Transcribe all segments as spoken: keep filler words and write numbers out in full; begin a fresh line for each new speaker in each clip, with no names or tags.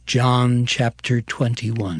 John chapter twenty-one.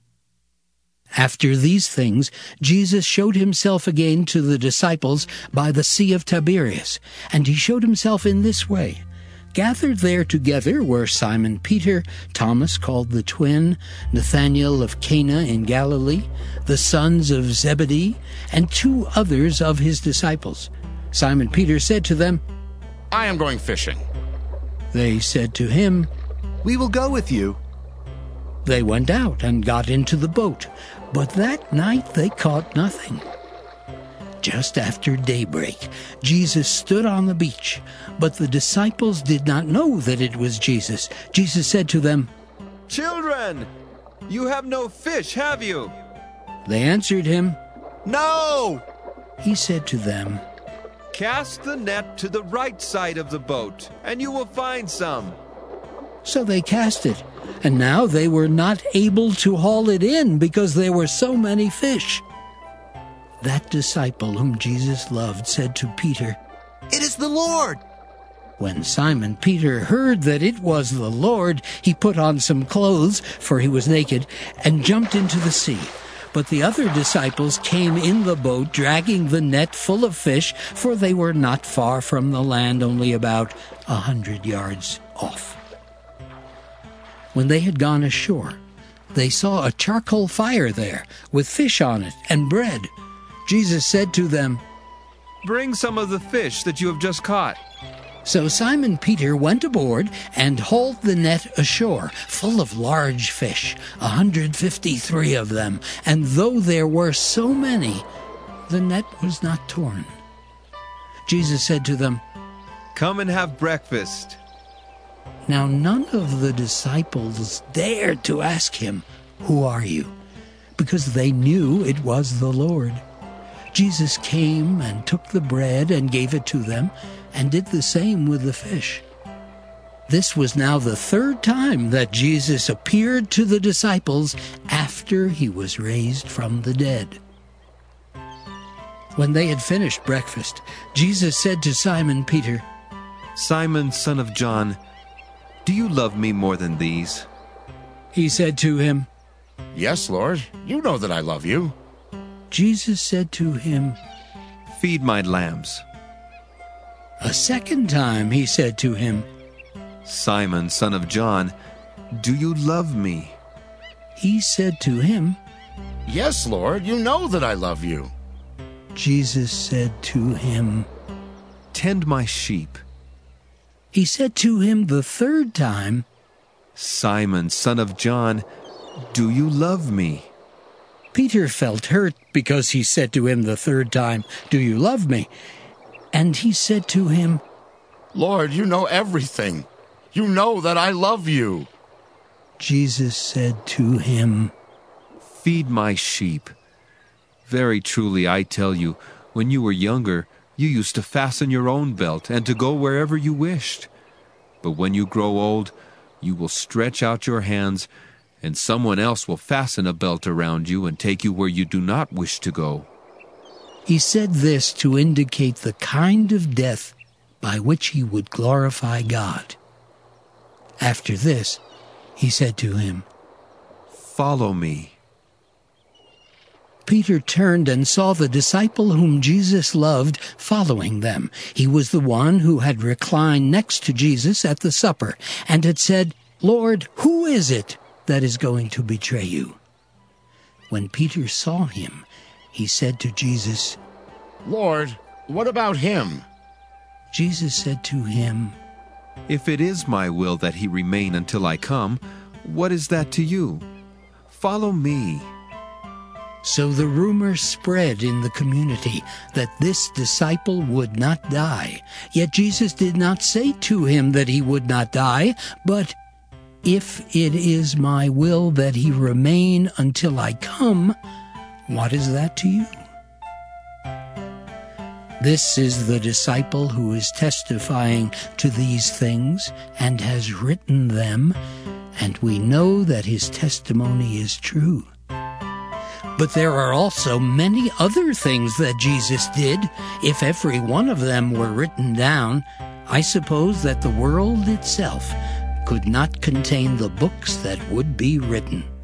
After these things, Jesus showed himself again to the disciples by the Sea of Tiberias, and he showed himself in this way. Gathered there together were Simon Peter, Thomas called the twin, Nathanael of Cana in Galilee, the sons of Zebedee, and two others of his disciples. Simon Peter said to them,
"I am going fishing."
They said to him,
"We will go with you."
They went out and got into the boat, but that night they caught nothing. Just after daybreak, Jesus stood on the beach, but the disciples did not know that it was Jesus. Jesus said to them,
"Children, you have no fish, have you?"
They answered him,
"No."
He said to them,
"Cast the net to the right side of the boat, and you will find some."
So they cast it, and now they were not able to haul it in because there were so many fish. That disciple whom Jesus loved said to Peter,
"It is the Lord."
When Simon Peter heard that it was the Lord, he put on some clothes, for he was naked, and jumped into the sea. But the other disciples came in the boat, dragging the net full of fish, for they were not far from the land, only about a hundred yards off. When they had gone ashore, they saw a charcoal fire there, with fish on it and bread. Jesus said to them,
"Bring some of the fish that you have just caught."
So Simon Peter went aboard and hauled the net ashore, full of large fish, a hundred fifty-three of them, and though there were so many, the net was not torn. Jesus said to them,
"Come and have breakfast."
Now none of the disciples dared to ask him, "Who are you?" because they knew it was the Lord. Jesus came and took the bread and gave it to them, and did the same with the fish. This was now the third time that Jesus appeared to the disciples after he was raised from the dead. When they had finished breakfast, Jesus said to Simon Peter,
"Simon, son of John, do you love me more than these?"
He said to him,
"Yes, Lord, you know that I love you."
Jesus said to him,
"Feed my lambs."
A second time he said to him,
"Simon, son of John, do you love me?"
He said to him,
"Yes, Lord, you know that I love you."
Jesus said to him,
"Tend my sheep."
He said to him the third time,
"Simon, son of John, do you love me?"
Peter felt hurt because he said to him the third time, "Do you love me?" And he said to him,
"Lord, you know everything. You know that I love you."
Jesus said to him,
"Feed my sheep. Very truly I tell you, when you were younger, you used to fasten your own belt and to go wherever you wished. But when you grow old, you will stretch out your hands, and someone else will fasten a belt around you and take you where you do not wish to go."
He said this to indicate the kind of death by which he would glorify God. After this, he said to him,
"Follow me."
Peter turned and saw the disciple whom Jesus loved following them. He was the one who had reclined next to Jesus at the supper and had said, "Lord, who is it that is going to betray you?" When Peter saw him, he said to Jesus,
"Lord, what about him?"
Jesus said to him,
"If it is my will that he remain until I come, what is that to you? Follow me."
So the rumor spread in the community that this disciple would not die. Yet Jesus did not say to him that he would not die, but, "If it is my will that he remain until I come, what is that to you?" This is the disciple who is testifying to these things and has written them, and we know that his testimony is true. But there are also many other things that Jesus did. If every one of them were written down, I suppose that the world itself could not contain the books that would be written.